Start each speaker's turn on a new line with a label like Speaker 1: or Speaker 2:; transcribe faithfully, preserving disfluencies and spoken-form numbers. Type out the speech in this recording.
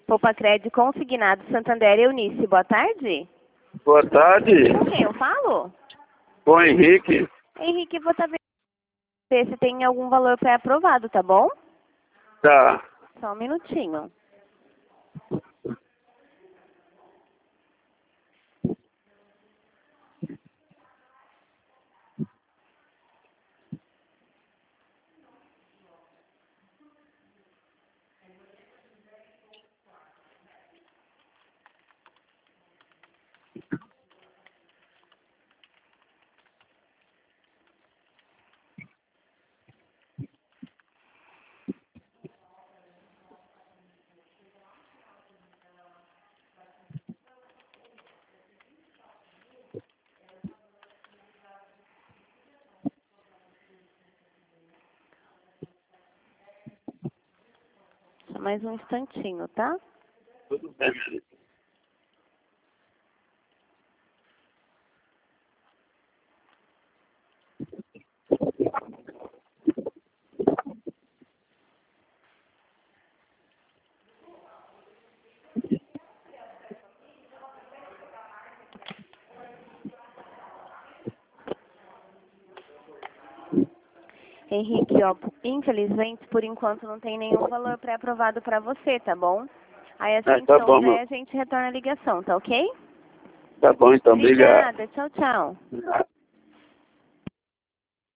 Speaker 1: Poupa-Crédito consignado Santander Eunice. Boa tarde.
Speaker 2: Boa tarde.
Speaker 1: Com quem eu falo?
Speaker 2: Com o Henrique.
Speaker 1: Henrique, vou estar vendo se tem algum valor pré-aprovado, tá bom?
Speaker 2: Tá.
Speaker 1: Só um minutinho. Só mais um instantinho, tá?
Speaker 2: Tudo bem, Henrique.
Speaker 1: Henrique, ó, infelizmente, por enquanto não tem nenhum valor pré-aprovado para você, tá bom? Aí assim
Speaker 2: Ah,
Speaker 1: que
Speaker 2: tá bom,
Speaker 1: souber,
Speaker 2: meu.
Speaker 1: a gente retorna a ligação, tá ok?
Speaker 2: Tá bom, então, obrigado.
Speaker 1: Obrigada, tchau, tchau.
Speaker 2: Ah.